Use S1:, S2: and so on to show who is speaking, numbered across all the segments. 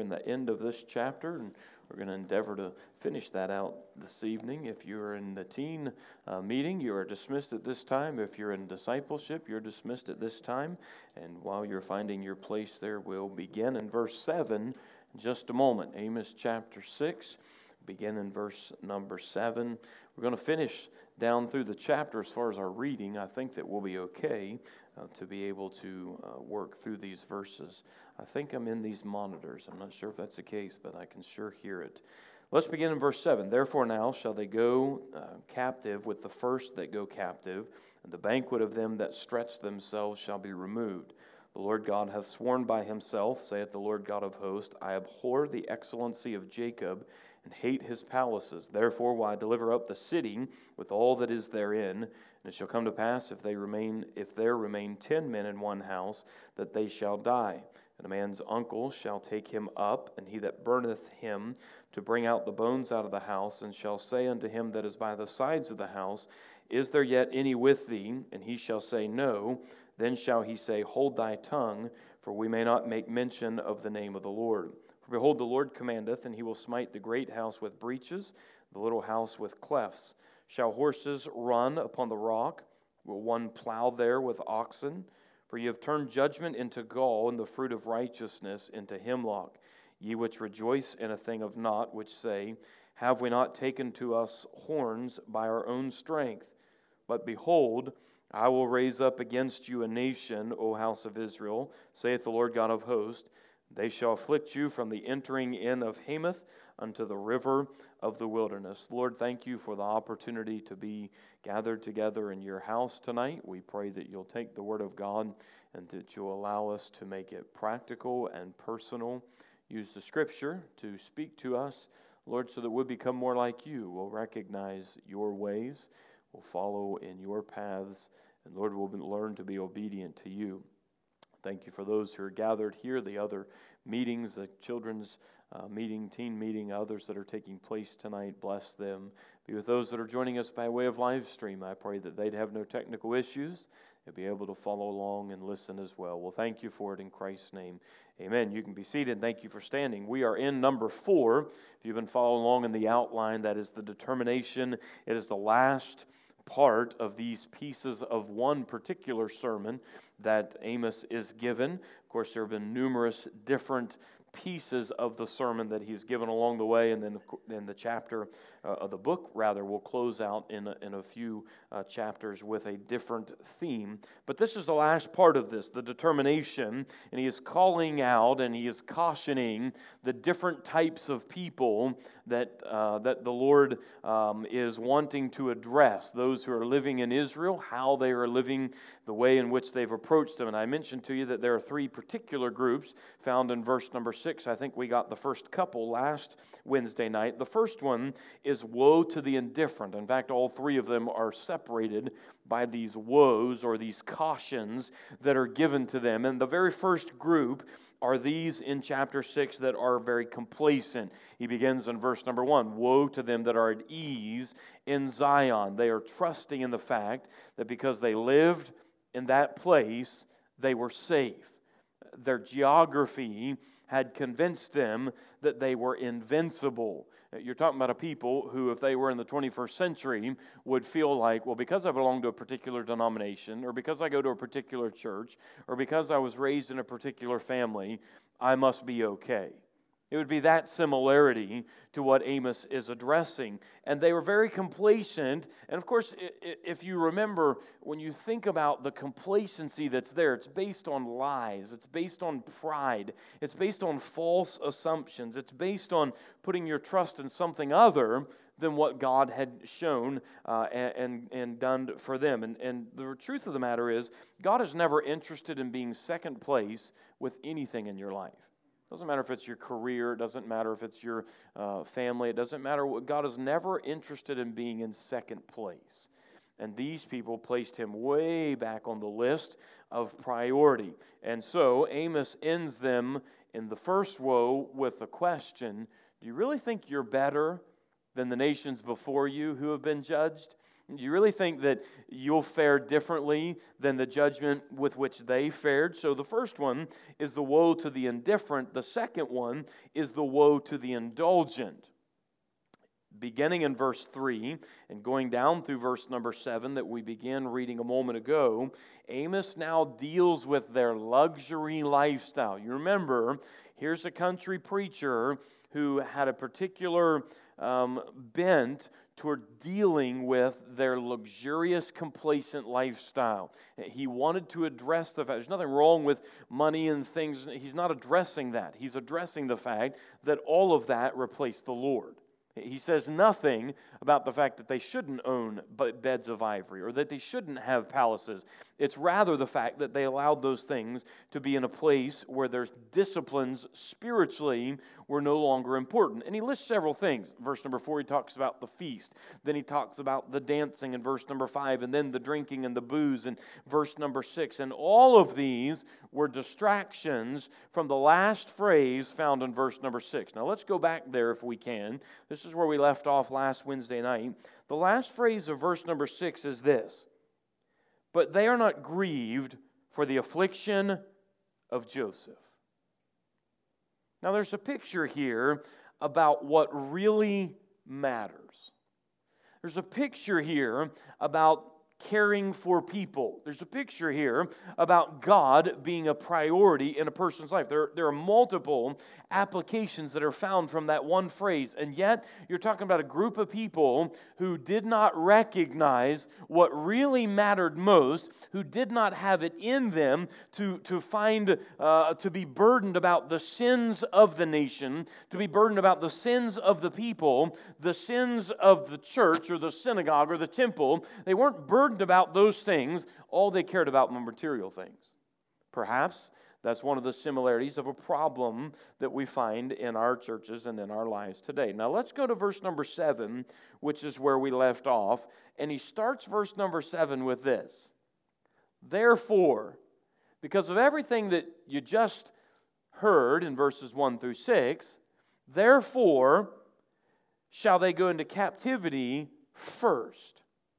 S1: the end of this chapter, and we're going to endeavor to finish that out this evening. If you're in the teen meeting, you are dismissed at this time. If you're in discipleship, you're dismissed at this time. And while you're finding your place there, we'll begin in verse 7 in just a moment. Amos chapter 6, begin in verse number 7. We're going to finish down through the chapter as far as our reading. I think that we'll be okay to be able to work through these verses. I think I'm in these monitors. I'm not sure if that's the case, but I can sure hear it. Let's begin in verse 7. Therefore now shall they go captive with the first that go captive, and the banquet of them that stretch themselves shall be removed. The Lord God hath sworn by himself, saith the Lord God of hosts, I abhor the excellency of Jacob, and hate his palaces. Therefore will I deliver up the city with all that is therein. And it shall come to pass, if there remain 10 men in one house, that they shall die. And a man's uncle shall take him up, and he that burneth him, to bring out the bones out of the house, and shall say unto him that is by the sides of the house, Is there yet any with thee? And he shall say, No. Then shall he say, Hold thy tongue, for we may not make mention of the name of the Lord. For behold, the Lord commandeth, and he will smite the great house with breaches, the little house with clefts. Shall horses run upon the rock? Will one plow there with oxen? For ye have turned judgment into gall, and the fruit of righteousness into hemlock. Ye which rejoice in a thing of naught, which say, Have we not taken to us horns by our own strength? But behold, I will raise up against you a nation, O house of Israel, saith the Lord God of hosts. They shall afflict you from the entering in of Hamath unto the river of the wilderness. Lord, thank you for the opportunity to be gathered together in your house tonight. We pray that you'll take the Word of God and that you'll allow us to make it practical and personal. Use the Scripture to speak to us, Lord, so that we'll become more like you. We'll recognize your ways. We'll follow in your paths. And Lord, we'll learn to be obedient to you. Thank you for those who are gathered here, the other meetings, the children's meeting, teen meeting, others that are taking place tonight. Bless them. Be with those that are joining us by way of live stream. I pray that they'd have no technical issues. They'll be able to follow along and listen as well. Well, thank you for it in Christ's name. Amen. You can be seated. Thank you for standing. We are in number 4. If you've been following along in the outline, that is the determination. It is the last part of these pieces of one particular sermon that Amos is given. Of course, there have been numerous different pieces of the sermon that he's given along the way, and then the chapter of the book, rather, will close out in a few chapters with a different theme. But this is the last part of this, the determination, and he is calling out and he is cautioning the different types of people that the Lord is wanting to address. Those who are living in Israel, how they are living, the way in which they've approached them. And I mentioned to you that there are 3 particular groups found in verse number 6. I think we got the first couple last Wednesday night. The first one is woe to the indifferent. In fact, all 3 of them are separated by these woes or these cautions that are given to them. And the very first group are these in chapter 6 that are very complacent. He begins in verse number 1, woe to them that are at ease in Zion. They are trusting in the fact that because they lived in that place, they were safe. Their geography had convinced them that they were invincible. You're talking about a people who, if they were in the 21st century, would feel like, well, because I belong to a particular denomination, or because I go to a particular church, or because I was raised in a particular family, I must be okay. It would be that similarity to what Amos is addressing. And they were very complacent. And of course, if you remember, when you think about the complacency that's there, it's based on lies. It's based on pride. It's based on false assumptions. It's based on putting your trust in something other than what God had shown and done for them. And the truth of the matter is, God is never interested in being second place with anything in your life. Doesn't matter if it's your career, it doesn't matter if it's your family, it doesn't matter what. God is never interested in being in second place. And these people placed him way back on the list of priority. And so Amos ends them in the first woe with a question, do you really think you're better than the nations before you who have been judged? You really think that you'll fare differently than the judgment with which they fared? So the first one is the woe to the indifferent. The second one is the woe to the indulgent. Beginning in verse 3 and going down through verse number 7 that we began reading a moment ago, Amos now deals with their luxury lifestyle. You remember, here's a country preacher who had a particular bent toward dealing with their luxurious, complacent lifestyle. He wanted to address the fact, there's nothing wrong with money and things. He's not addressing that. He's addressing the fact that all of that replaced the Lord. He says nothing about the fact that they shouldn't own beds of ivory or that they shouldn't have palaces. It's rather the fact that they allowed those things to be in a place where their disciplines spiritually were no longer important. And he lists several things. Verse number 4, he talks about the feast. Then he talks about the dancing in verse number 5, and then the drinking and the booze in verse number 6. And all of these were distractions from the last phrase found in verse number 6. Now let's go back there if we can. This is where we left off last Wednesday night. The last phrase of verse number 6 is this: "But they are not grieved for the affliction of Joseph." Now there's a picture here about what really matters. There's a picture here about caring for people. There's a picture here about God being a priority in a person's life. There are multiple applications that are found from that one phrase, and yet you're talking about a group of people who did not recognize what really mattered most, who did not have it in them to be burdened about the sins of the nation, to be burdened about the sins of the people, the sins of the church or the synagogue or the temple. They weren't burdened about those things. All they cared about were material things. Perhaps that's one of the similarities of a problem that we find in our churches and in our lives today. Now let's go to verse number 7, which is where we left off. And he starts verse number 7 with this: "Therefore," because of everything that you just heard in verses 1 through 6, "therefore shall they go into captivity first."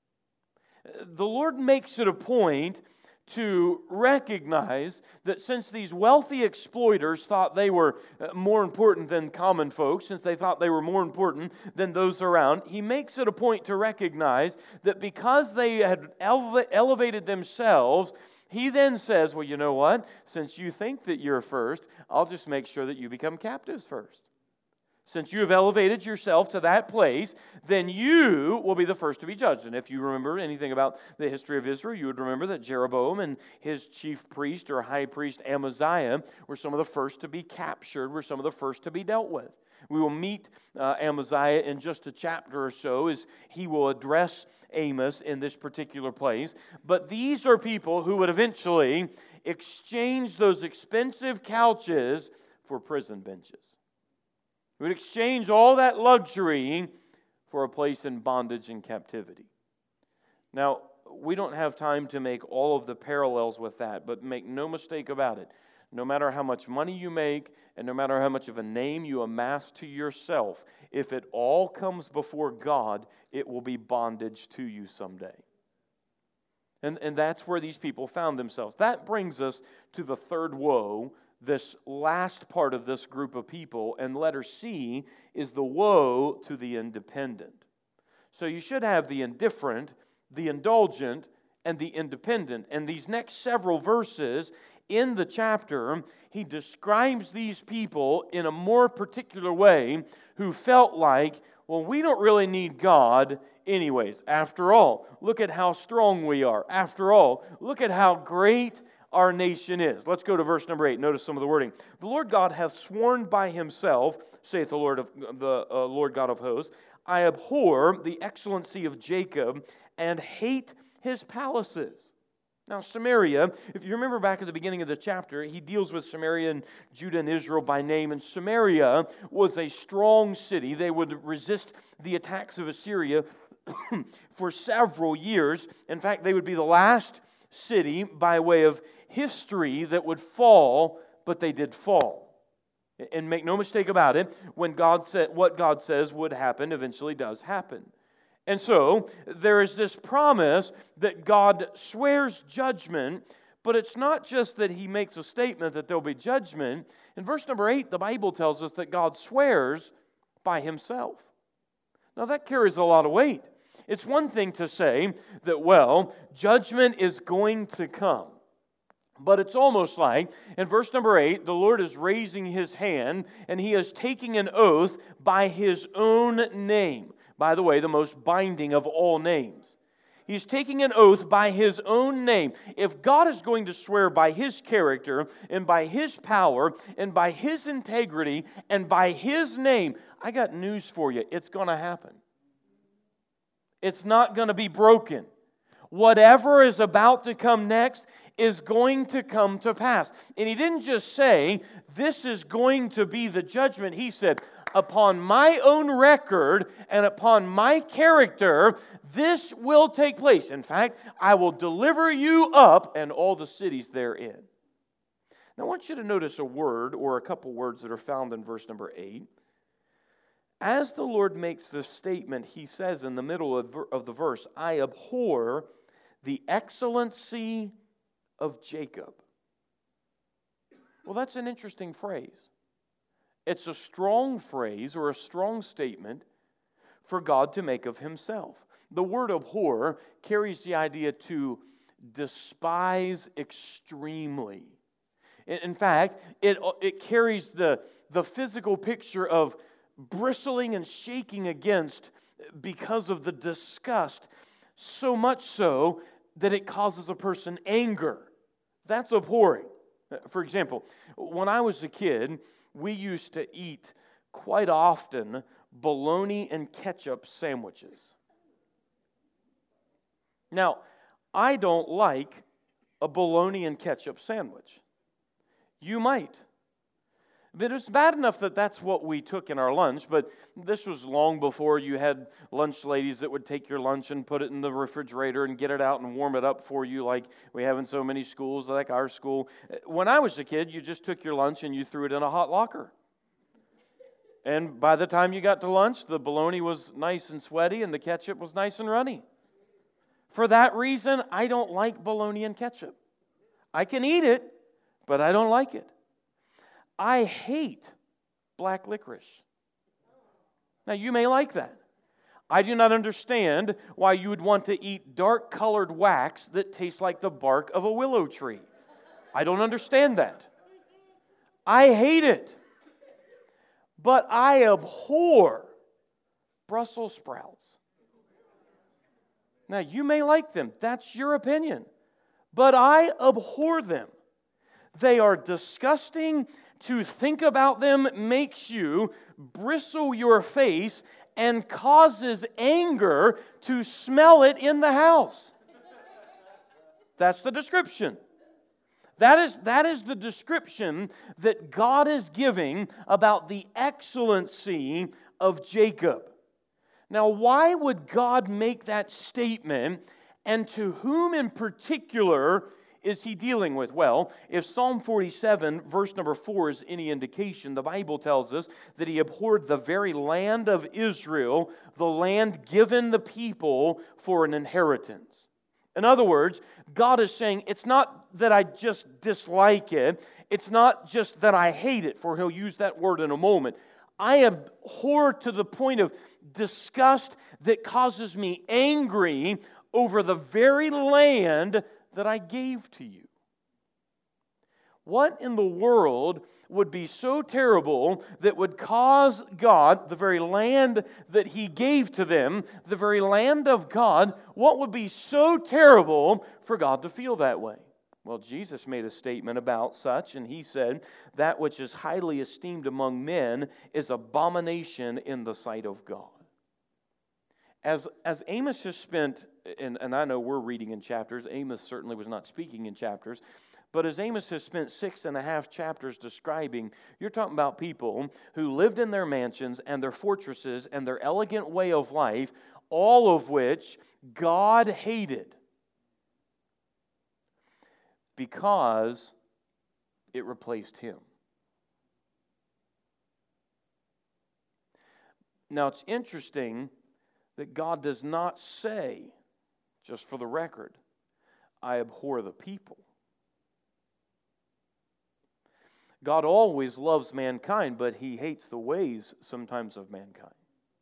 S1: The Lord makes it a point to recognize that since these wealthy exploiters thought they were more important than common folks, since they thought they were more important than those around, He makes it a point to recognize that because they had elevated themselves, He then says, well, you know what? Since you think that you're first, I'll just make sure that you become captives first. Since you have elevated yourself to that place, then you will be the first to be judged. And if you remember anything about the history of Israel, you would remember that Jeroboam and his chief priest or high priest Amaziah were some of the first to be captured, were some of the first to be dealt with. We will meet Amaziah in just a chapter or so as he will address Amos in this particular place. But these are people who would eventually exchange those expensive couches for prison benches. We would exchange all that luxury for a place in bondage and captivity. Now, we don't have time to make all of the parallels with that, but make no mistake about it. No matter how much money you make, and no matter how much of a name you amass to yourself, if it all comes before God, it will be bondage to you someday. And that's where these people found themselves. That brings us to the third woe, this last part of this group of people, and letter C is the woe to the independent. So you should have the indifferent, the indulgent, and the independent. And these next several verses in the chapter, he describes these people in a more particular way who felt like, well, we don't really need God anyways. After all, look at how strong we are. After all, look at how great our nation is. Let's go to verse number 8. Notice some of the wording. "The Lord God hath sworn by Himself, saith the Lord God of hosts, I abhor the excellency of Jacob and hate his palaces." Now Samaria, if you remember back at the beginning of the chapter, he deals with Samaria and Judah and Israel by name. And Samaria was a strong city. They would resist the attacks of Assyria for several years. In fact, they would be the last city by way of history that would fall, but they did fall. And make no mistake about it, when God said what God says would happen eventually does happen. And so there is this promise that God swears judgment, but it's not just that He makes a statement that there'll be judgment. In verse number 8, the Bible tells us that God swears by Himself. Now that carries a lot of weight. It's one thing to say that, well, judgment is going to come. But it's almost like, in verse number 8, the Lord is raising His hand and He is taking an oath by His own name. By the way, the most binding of all names. He's taking an oath by His own name. If God is going to swear by His character and by His power and by His integrity and by His name, I got news for you. It's going to happen. It's not going to be broken. Whatever is about to come next is going to come to pass. And He didn't just say, this is going to be the judgment. He said, upon my own record and upon my character, this will take place. In fact, I will deliver you up and all the cities therein. Now I want you to notice a word or a couple words that are found in verse number 8. As the Lord makes this statement, He says in the middle of the verse, I abhor the excellency of Jacob. Well, that's an interesting phrase. It's a strong phrase or a strong statement for God to make of Himself. The word abhor carries the idea to despise extremely. In fact, it carries the physical picture of bristling and shaking against because of the disgust, so much so that it causes a person anger. That's abhorring. For example, when I was a kid, we used to eat quite often bologna and ketchup sandwiches. Now, I don't like a bologna and ketchup sandwich. You might. But it's bad enough that that's what we took in our lunch, but this was long before you had lunch ladies that would take your lunch and put it in the refrigerator and get it out and warm it up for you like we have in so many schools, like our school. When I was a kid, you just took your lunch and you threw it in a hot locker. And by the time you got to lunch, the bologna was nice and sweaty and the ketchup was nice and runny. For that reason, I don't like bologna and ketchup. I can eat it, but I don't like it. I hate black licorice. Now, you may like that. I do not understand why you would want to eat dark-colored wax that tastes like the bark of a willow tree. I don't understand that. I hate it. But I abhor Brussels sprouts. Now, you may like them. That's your opinion. But I abhor them. They are disgusting. To think about them makes you bristle your face and causes anger to smell it in the house. That's the description. That is the description that God is giving about the excellency of Jacob. Now, why would God make that statement, and to whom in particular is He dealing with? Well, if Psalm 47, verse number 4 is any indication, the Bible tells us that He abhorred the very land of Israel, the land given the people for an inheritance. In other words, God is saying, it's not that I just dislike it, it's not just that I hate it, for He'll use that word in a moment. I abhor to the point of disgust that causes me angry over the very land that I gave to you. What in the world would be so terrible that would cause God, the very land that He gave to them, the very land of God, what would be so terrible for God to feel that way? Well, Jesus made a statement about such, and He said, that which is highly esteemed among men is abomination in the sight of God. As Amos has spent, and I know we're reading in chapters, Amos certainly was not speaking in chapters, but as Amos has spent 6.5 chapters describing, you're talking about people who lived in their mansions and their fortresses and their elegant way of life, all of which God hated because it replaced Him. Now it's interesting that God does not say, just for the record, I abhor the people. God always loves mankind, but He hates the ways sometimes of mankind.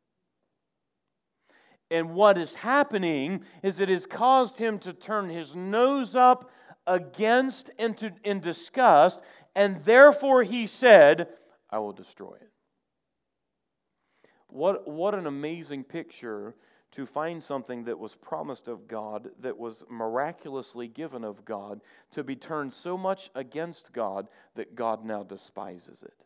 S1: And what is happening is it has caused Him to turn His nose up against and in disgust, and therefore He said, I will destroy it. What an amazing picture to find something that was promised of God, that was miraculously given of God, to be turned so much against God that God now despises it.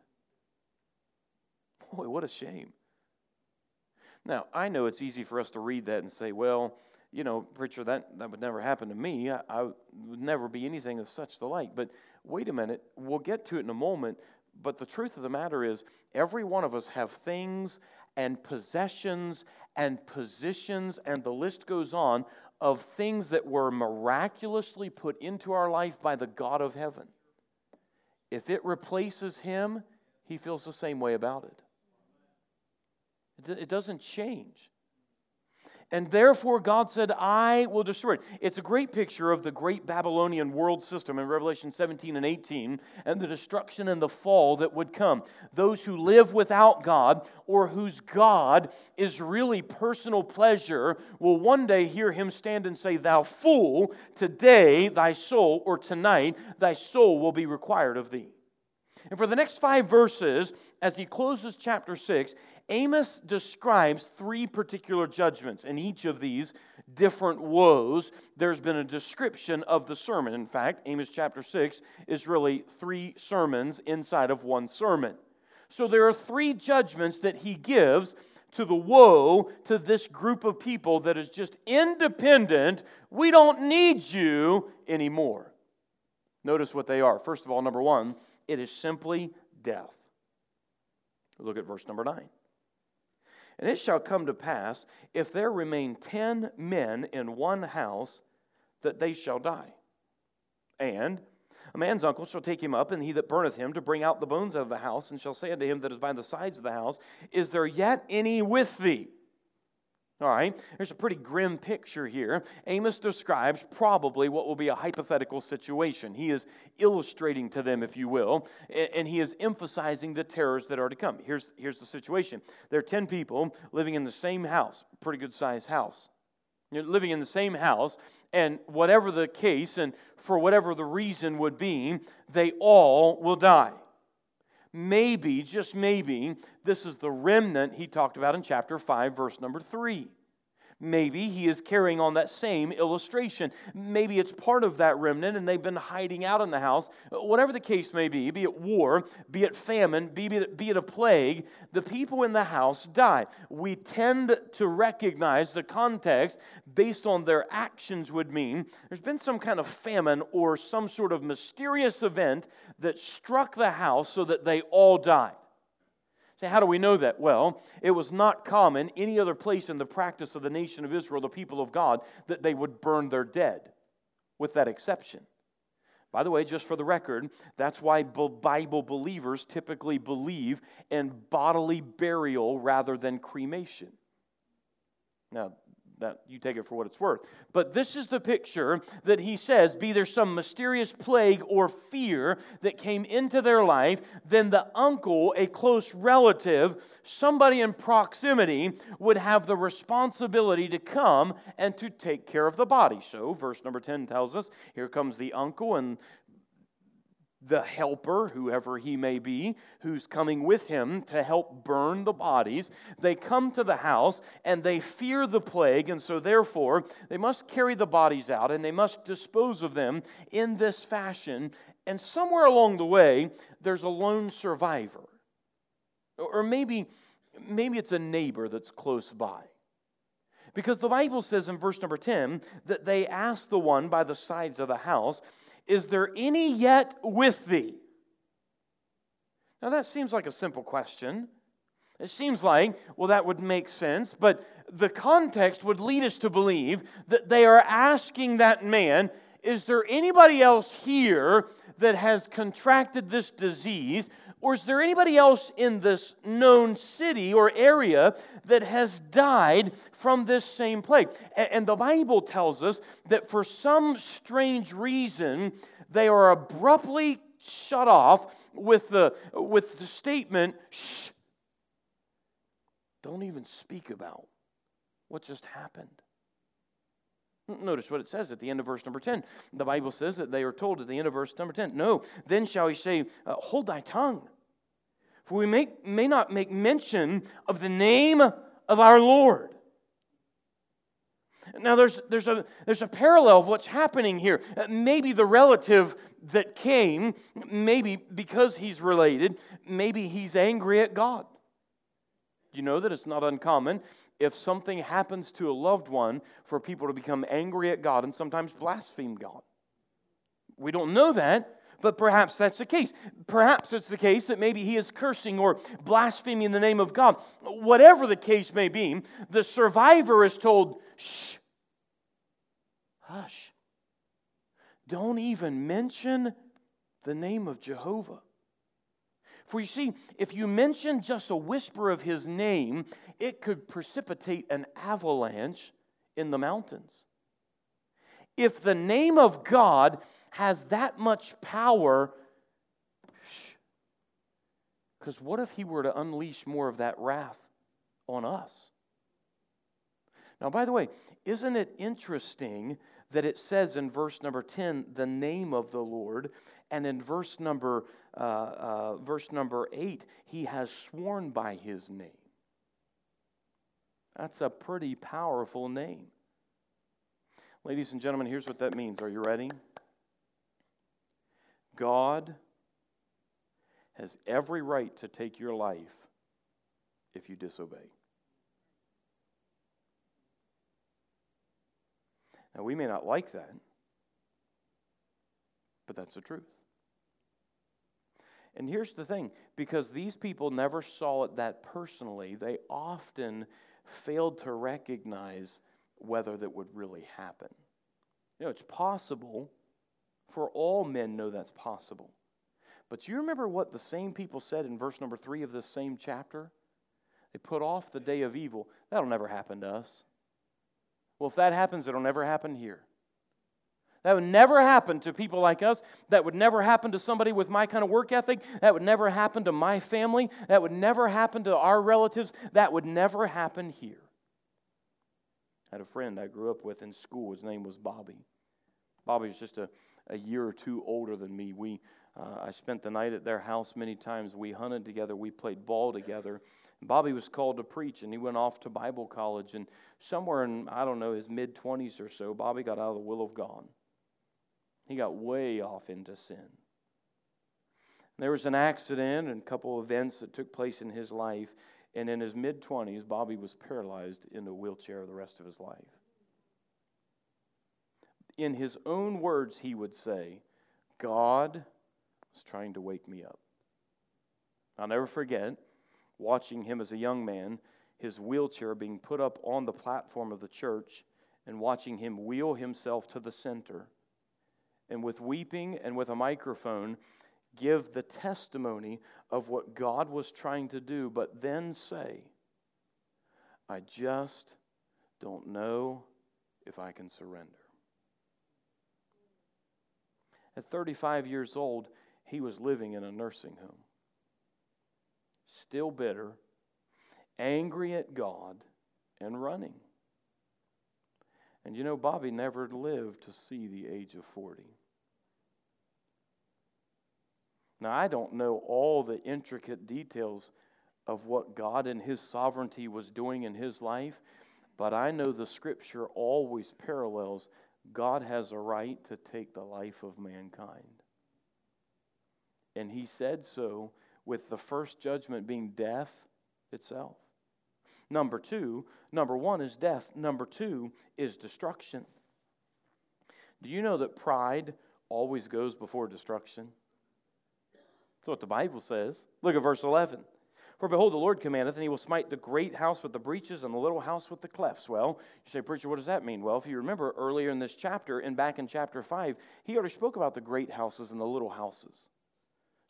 S1: Boy, what a shame. Now, I know it's easy for us to read that and say, well, you know, preacher, that would never happen to me. I would never be anything of such the like. But wait a minute, we'll get to it in a moment. But the truth of the matter is, every one of us have things and possessions and positions, and the list goes on, of things that were miraculously put into our life by the God of heaven. If it replaces Him, He feels the same way about it. It doesn't change. And therefore God said, I will destroy it. It's a great picture of the great Babylonian world system in Revelation 17 and 18 and the destruction and the fall that would come. Those who live without God, or whose God is really personal pleasure, will one day hear Him stand and say, Thou fool, today thy soul, or tonight thy soul will be required of thee. And for the next 5 verses, as he closes chapter 6, Amos describes 3 particular judgments. In each of these different woes, there's been a description of the sermon. In fact, Amos chapter 6 is really 3 sermons inside of one sermon. So there are 3 judgments that he gives to the woe to this group of people that is just independent. We don't need you anymore. Notice what they are. First of all, number 1, it is simply death. Look at verse number 9. And it shall come to pass, if there remain 10 men in one house, that they shall die. And a man's uncle shall take him up, and he that burneth him, to bring out the bones out of the house, and shall say unto him that is by the sides of the house, Is there yet any with thee? All right, there's a pretty grim picture here. Amos describes probably what will be a hypothetical situation. He is illustrating to them, if you will, and he is emphasizing the terrors that are to come. Here's the situation. There are 10 people living in the same house, pretty good sized house. You're living in the same house, and whatever the case, and for whatever the reason would be, they all will die. Maybe, just maybe, this is the remnant he talked about in chapter 5, verse number 3. Maybe he is carrying on that same illustration. Maybe it's part of that remnant and they've been hiding out in the house. Whatever the case may be it war, be it famine, be it a plague, the people in the house die. We tend to recognize the context based on their actions would mean there's been some kind of famine or some sort of mysterious event that struck the house so that they all died. How do we know that? Well, it was not common any other place in the practice of the nation of Israel, the people of God, that they would burn their dead, with that exception. By the way, just for the record, that's why Bible believers typically believe in bodily burial rather than cremation. Now, that you take it for what it's worth. But this is the picture that he says, be there some mysterious plague or fear that came into their life, then the uncle, a close relative, somebody in proximity, would have the responsibility to come and to take care of the body. So, verse number 10 tells us, here comes the uncle and the helper, whoever he may be, who's coming with him to help burn the bodies. They come to the house and they fear the plague, and so therefore they must carry the bodies out and they must dispose of them in this fashion. And somewhere along the way, there's a lone survivor. Or maybe it's a neighbor that's close by. Because the Bible says in verse number 10 that they asked the one by the sides of the house, Is there any yet with thee? Now that seems like a simple question. It seems like, well, that would make sense, but the context would lead us to believe that they are asking that man, is there anybody else here that has contracted this disease, Or is there anybody else in this known city or area that has died from this same plague? And the Bible tells us that for some strange reason, they are abruptly shut off with the statement, shh, don't even speak about what just happened. Notice what it says at the end of verse number 10. The Bible says that they are told at the end of verse number 10, no, then shall he say, hold thy tongue, for we may not make mention of the name of our Lord. Now there's a parallel of what's happening here. Maybe the relative that came, maybe because he's related, maybe he's angry at God. You know that it's not uncommon if something happens to a loved one for people to become angry at God and sometimes blaspheme God. We don't know that, but perhaps that's the case. Perhaps it's the case that maybe he is cursing or blaspheming the name of God. Whatever the case may be, the survivor is told, shh, hush. Don't even mention the name of Jehovah. For you see, if you mention just a whisper of His name, it could precipitate an avalanche in the mountains. If the name of God has that much power, because what if He were to unleash more of that wrath on us? Now, by the way, isn't it interesting that it says in verse number 10, the name of the Lord, and in verse number 8, He has sworn by His name. That's a pretty powerful name. Ladies and gentlemen, here's what that means. Are you ready? God has every right to take your life if you disobey. Now, we may not like that, but that's the truth. And here's the thing, because these people never saw it that personally, they often failed to recognize whether that would really happen. You know, it's possible, for all men know that's possible. But you remember what the same people said in verse number 3 of this same chapter? They put off the day of evil. That'll never happen to us. Well, if that happens, it'll never happen here. That would never happen to people like us. That would never happen to somebody with my kind of work ethic. That would never happen to my family. That would never happen to our relatives. That would never happen here. I had a friend I grew up with in school. His name was Bobby. Bobby was just a year or two older than me. I spent the night at their house many times. We hunted together. We played ball together. Bobby was called to preach, and he went off to Bible college. And somewhere in, I don't know, his mid-20s or so, Bobby got out of the will of God. He got way off into sin. There was an accident and a couple of events that took place in his life, and in his mid-20s, Bobby was paralyzed in a wheelchair the rest of his life. In his own words, he would say, God was trying to wake me up. I'll never forget watching him as a young man, his wheelchair being put up on the platform of the church, and watching him wheel himself to the center, and with weeping and with a microphone, give the testimony of what God was trying to do, but then say, I just don't know if I can surrender. At 35 years old, he was living in a nursing home. Still bitter, angry at God, and running. And you know, Bobby never lived to see the age of 40. Now, I don't know all the intricate details of what God in His sovereignty was doing in his life, but I know the Scripture always parallels God has a right to take the life of mankind. And He said so with the first judgment being death itself. Number one is death. Number two is destruction. Do you know that pride always goes before destruction? That's what the Bible says. Look at verse 11. For behold, the Lord commandeth, and He will smite the great house with the breaches and the little house with the clefts. Well, you say, preacher, what does that mean? Well, if you remember earlier in this chapter, and back in chapter 5, He already spoke about the great houses and the little houses.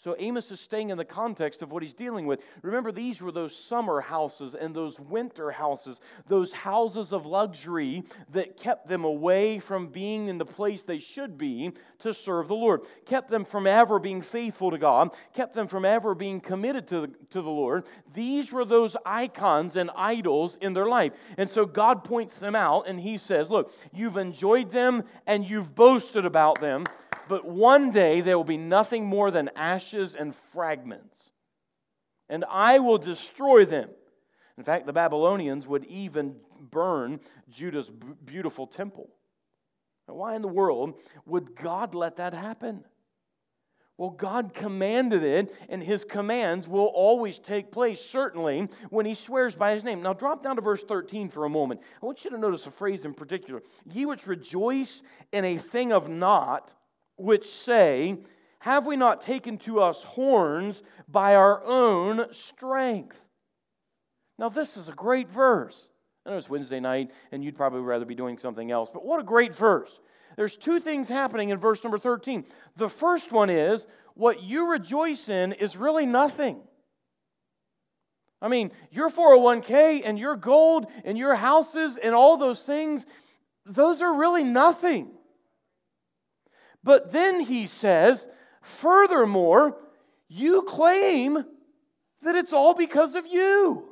S1: So Amos is staying in the context of what he's dealing with. Remember, these were those summer houses and those winter houses, those houses of luxury that kept them away from being in the place they should be to serve the Lord, kept them from ever being faithful to God, kept them from ever being committed to the Lord. These were those icons and idols in their life. And so God points them out and He says, look, you've enjoyed them and you've boasted about them, but one day there will be nothing more than ashes and fragments. And I will destroy them. In fact, the Babylonians would even burn Judah's beautiful temple. Now, why in the world would God let that happen? Well, God commanded it, and His commands will always take place, certainly, when He swears by His name. Now, drop down to verse 13 for a moment. I want you to notice a phrase in particular. Ye which rejoice in a thing of naught, which say, have we not taken to us horns by our own strength? Now, this is a great verse. I know it's Wednesday night, and you'd probably rather be doing something else, but what a great verse. There's two things happening in verse number 13. The first one is, what you rejoice in is really nothing. I mean, your 401k and your gold and your houses and all those things, those are really nothing. But then he says, furthermore, you claim that it's all because of you.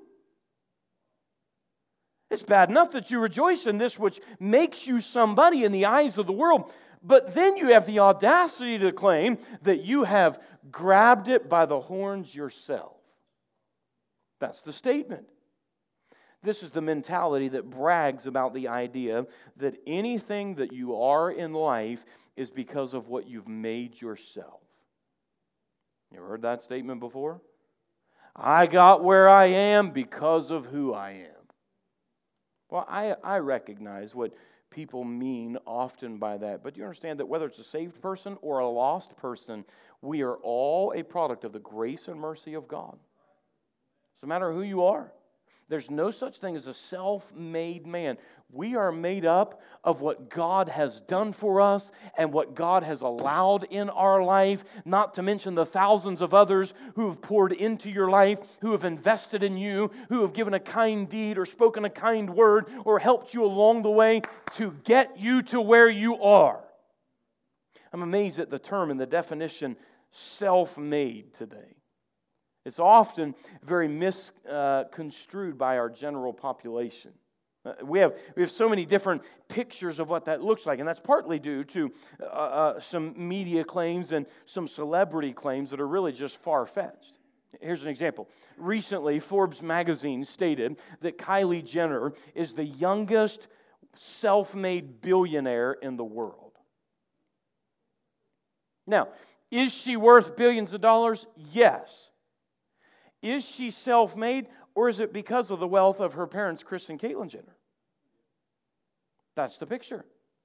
S1: It's bad enough that you rejoice in this which makes you somebody in the eyes of the world, but then you have the audacity to claim that you have grabbed it by the horns yourself. That's the statement. This is the mentality that brags about the idea that anything that you are in life is because of what you've made yourself. You ever heard that statement before? I got where I am because of who I am. Well, I recognize what people mean often by that, but you understand that whether it's a saved person or a lost person, we are all a product of the grace and mercy of God. Doesn't matter who you are. There's no such thing as a self-made man. We are made up of what God has done for us and what God has allowed in our life, not to mention the thousands of others who have poured into your life, who have invested in you, who have given a kind deed or spoken a kind word or helped you along the way to get you to where you are. I'm amazed at the term and the definition self-made today. It's often very misconstrued by our general population. We have so many different pictures of what that looks like, and that's partly due to some media claims and some celebrity claims that are really just far-fetched. Here's an example. Recently, Forbes magazine stated that Kylie Jenner is the youngest self-made billionaire in the world. Now, is she worth billions of dollars? Yes. Is she self-made, or is it because of the wealth of her parents, Kris and Caitlyn Jenner? That's the picture.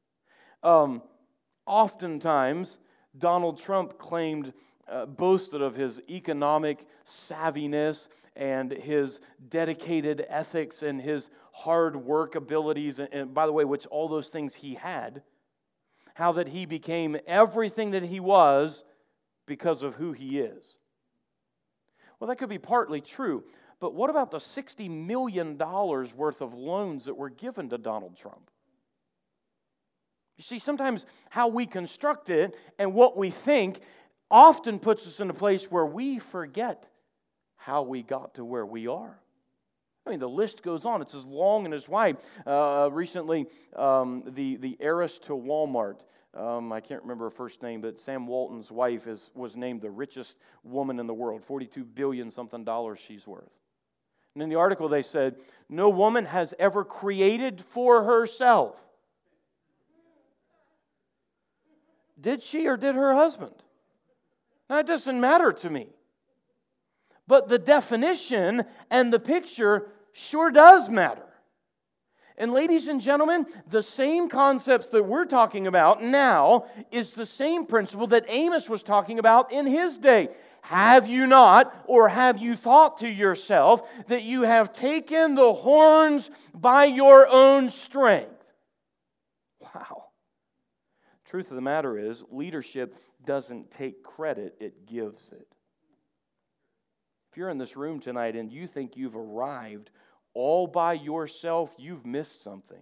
S1: Oftentimes, Donald Trump boasted of his economic savviness and his dedicated ethics and his hard work abilities, and by the way, which all those things he had, how that he became everything that he was because of who he is. Well, that could be partly true, but what about the $60 million worth of loans that were given to Donald Trump? You see, sometimes how we construct it and what we think often puts us in a place where we forget how we got to where we are. I mean, the list goes on. It's as long and as wide. Recently, the heiress to Walmart, I can't remember her first name, but Sam Walton's wife was named the richest woman in the world, $42 billion something she's worth. And in the article they said, no woman has ever created for herself. Did she or did her husband? Now, it doesn't matter to me. But the definition and the picture sure does matter. And ladies and gentlemen, the same concepts that we're talking about now is the same principle that Amos was talking about in his day. Have you not, or have you thought to yourself that you have taken the horns by your own strength? Wow. Truth of the matter is, leadership doesn't take credit, it gives it. If you're in this room tonight and you think you've arrived all by yourself, you've missed something.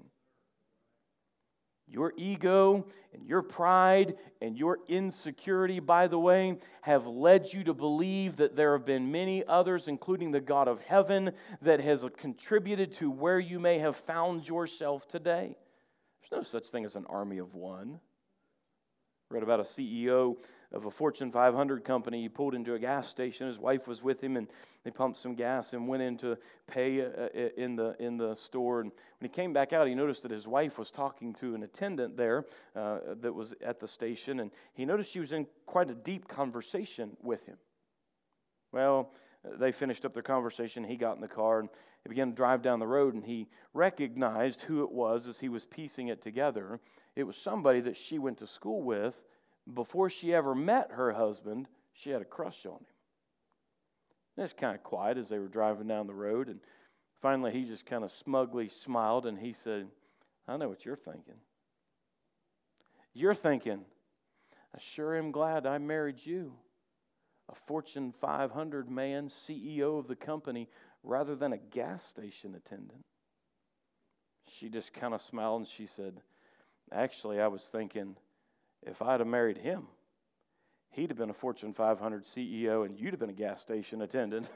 S1: Your ego and your pride and your insecurity, by the way, have led you to believe that there have been many others, including the God of heaven, that has contributed to where you may have found yourself today. There's no such thing as an army of one. I read about a CEO of a Fortune 500 company. He pulled into a gas station. His wife was with him, and they pumped some gas and went in to pay in the store. And when he came back out, he noticed that his wife was talking to an attendant there that was at the station, and he noticed she was in quite a deep conversation with him. Well, they finished up their conversation. He got in the car, and he began to drive down the road, and he recognized who it was as he was piecing it together. It was somebody that she went to school with. Before she ever met her husband, she had a crush on him. And it's kind of quiet as they were driving down the road, and finally he just kind of smugly smiled, and he said, I know what you're thinking. You're thinking, I sure am glad I married you, a Fortune 500 man, CEO of the company, rather than a gas station attendant. She just kind of smiled, and she said, actually, I was thinking, if I'd have married him, he'd have been a Fortune 500 CEO and you'd have been a gas station attendant.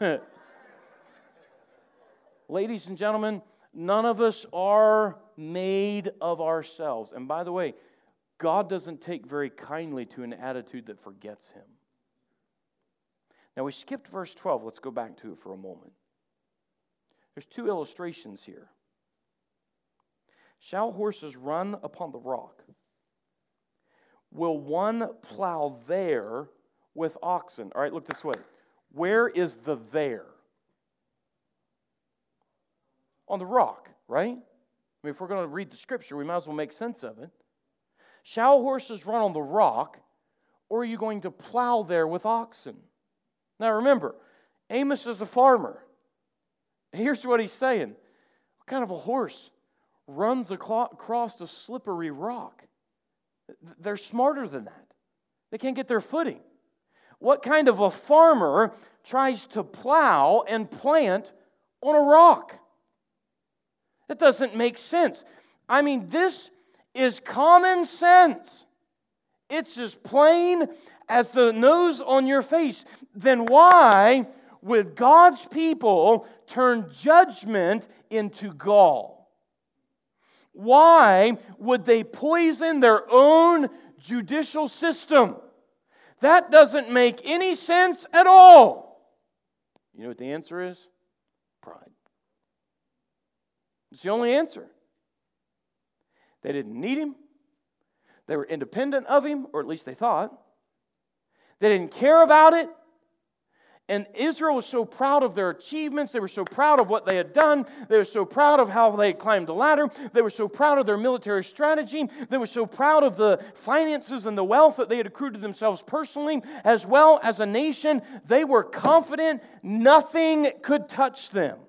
S1: Ladies and gentlemen, none of us are made of ourselves. And by the way, God doesn't take very kindly to an attitude that forgets Him. Now, we skipped verse 12. Let's go back to it for a moment. There's two illustrations here. Shall horses run upon the rock? Will one plow there with oxen? All right, look this way. Where is the there? On the rock, right? I mean, if we're going to read the scripture, we might as well make sense of it. Shall horses run on the rock, or are you going to plow there with oxen? Now remember, Amos is a farmer. Here's what he's saying. What kind of a horse runs across a slippery rock? They're smarter than that. They can't get their footing. What kind of a farmer tries to plow and plant on a rock? That doesn't make sense. I mean, this is common sense. It's as plain as the nose on your face. Then why would God's people turn judgment into gall? Why would they poison their own judicial system? That doesn't make any sense at all. You know what the answer is? Pride. It's the only answer. They didn't need Him. They were independent of Him, or at least they thought. They didn't care about it. And Israel was so proud of their achievements. They were so proud of what they had done. They were so proud of how they had climbed the ladder. They were so proud of their military strategy. They were so proud of the finances and the wealth that they had accrued to themselves personally, as well as a nation. They were confident nothing could touch them.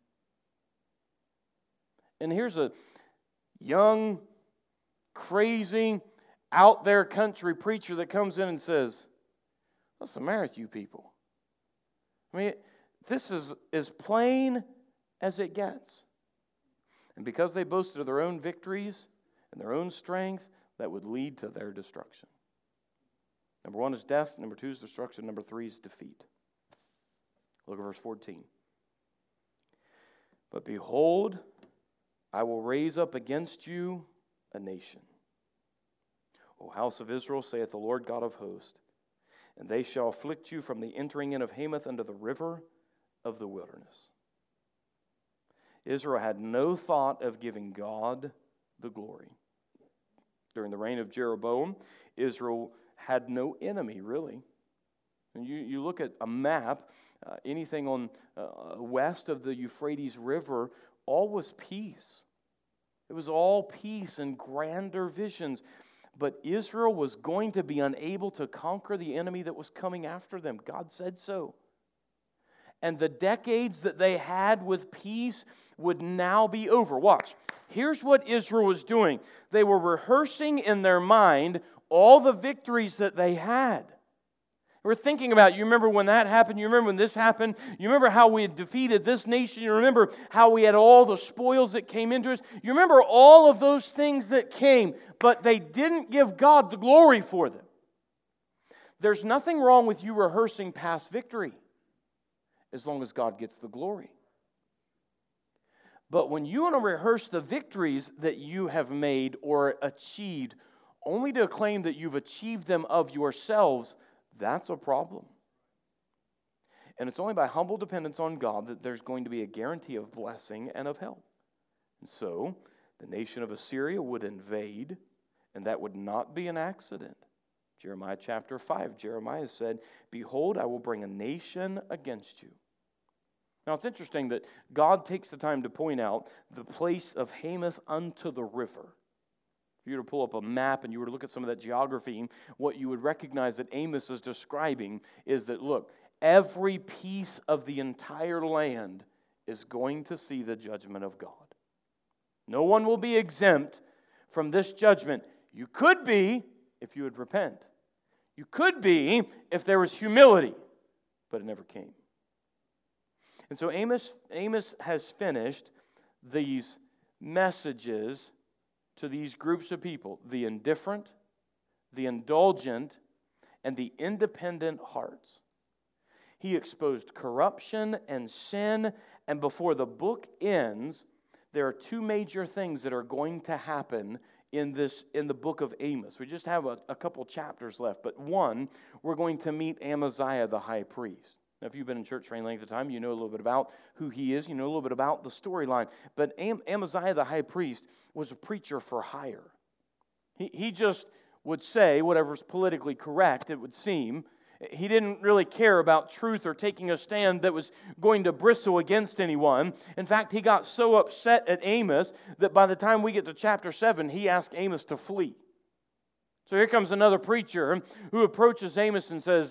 S1: And here's a young, crazy, out there country preacher that comes in and says, what's the matter with you people? I mean, this is as plain as it gets. And because they boasted of their own victories and their own strength, that would lead to their destruction. Number one is death. Number two is destruction. Number three is defeat. Look at verse 14. But behold, I will raise up against you a nation. O house of Israel, saith the Lord God of hosts, and they shall afflict you from the entering in of Hamath unto the river of the wilderness. Israel had no thought of giving God the glory. During the reign of Jeroboam, Israel had no enemy, really. And you look at a map, anything on west of the Euphrates River, all was peace. It was all peace and grander visions. But Israel was going to be unable to conquer the enemy that was coming after them. God said so. And the decades that they had with peace would now be over. Watch. Here's what Israel was doing. They were rehearsing in their mind all the victories that they had. We're thinking about, you remember when that happened? You remember when this happened? You remember how we had defeated this nation? You remember how we had all the spoils that came into us? You remember all of those things that came, but they didn't give God the glory for them. There's nothing wrong with you rehearsing past victory as long as God gets the glory. But when you want to rehearse the victories that you have made or achieved, only to claim that you've achieved them of yourselves, that's a problem. And it's only by humble dependence on God that there's going to be a guarantee of blessing and of help. And so, the nation of Assyria would invade, and that would not be an accident. Jeremiah chapter 5, Jeremiah said, "Behold, I will bring a nation against you." Now, it's interesting that God takes the time to point out the place of Hamath unto the river. If you were to pull up a map and you were to look at some of that geography, what you would recognize that Amos is describing is that, look, every piece of the entire land is going to see the judgment of God. No one will be exempt from this judgment. You could be if you would repent. You could be if there was humility, but it never came. And so Amos has finished these messages to these groups of people, the indifferent, the indulgent, and the independent hearts. He exposed corruption and sin, and before the book ends, there are two major things that are going to happen in the book of Amos. We just have a couple chapters left, but one, we're going to meet Amaziah the high priest. Now, if you've been in church for any length of time, you know a little bit about who he is. You know a little bit about the storyline. But Amaziah the high priest was a preacher for hire. He just would say whatever's politically correct, it would seem. He didn't really care about truth or taking a stand that was going to bristle against anyone. In fact, he got so upset at Amos that by the time we get to chapter 7, he asked Amos to flee. So here comes another preacher who approaches Amos and says,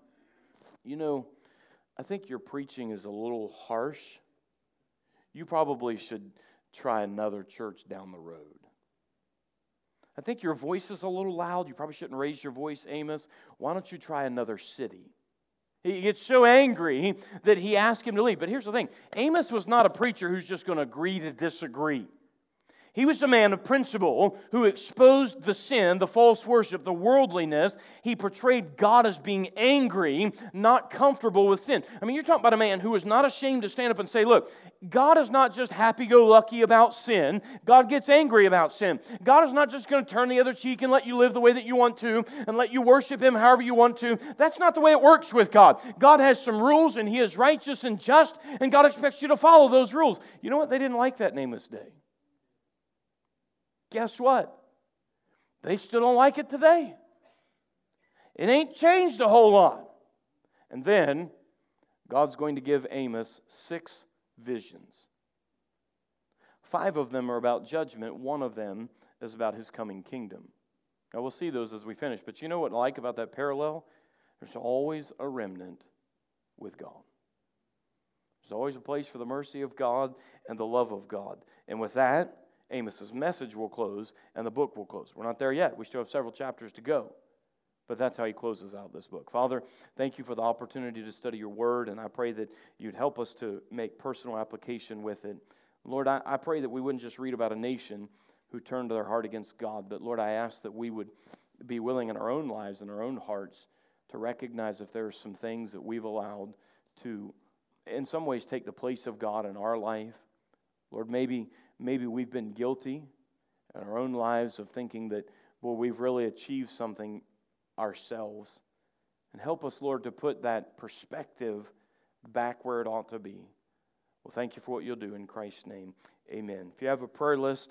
S1: I think your preaching is a little harsh. You probably should try another church down the road. I think your voice is a little loud. You probably shouldn't raise your voice, Amos. Why don't you try another city? He gets so angry that he asks him to leave. But here's the thing. Amos was not a preacher who's just going to agree to disagree. He was a man of principle who exposed the sin, the false worship, the worldliness. He portrayed God as being angry, not comfortable with sin. I mean, you're talking about a man who was not ashamed to stand up and say, look, God is not just happy-go-lucky about sin. God gets angry about sin. God is not just going to turn the other cheek and let you live the way that you want to and let you worship Him however you want to. That's not the way it works with God. God has some rules, and He is righteous and just, and God expects you to follow those rules. You know what? They didn't like that in Amos' day. Guess what? They still don't like it today. It ain't changed a whole lot. And then, God's going to give Amos 6 visions. 5 of them are about judgment. 1 of them is about His coming kingdom. Now, we'll see those as we finish. But you know what I like about that parallel? There's always a remnant with God. There's always a place for the mercy of God and the love of God. And with that, Amos's message will close and the book will close. We're not there yet. We still have several chapters to go. But that's how he closes out this book. Father, thank you for the opportunity to study your word, and I pray that you'd help us to make personal application with it. Lord, I pray that we wouldn't just read about a nation who turned their heart against God, but Lord, I ask that we would be willing in our own lives and our own hearts to recognize if there are some things that we've allowed to, in some ways, take the place of God in our life. Lord, maybe we've been guilty in our own lives of thinking that, well, we've really achieved something ourselves. And help us, Lord, to put that perspective back where it ought to be. Well, thank you for what you'll do in Christ's name. Amen. If you have a prayer list,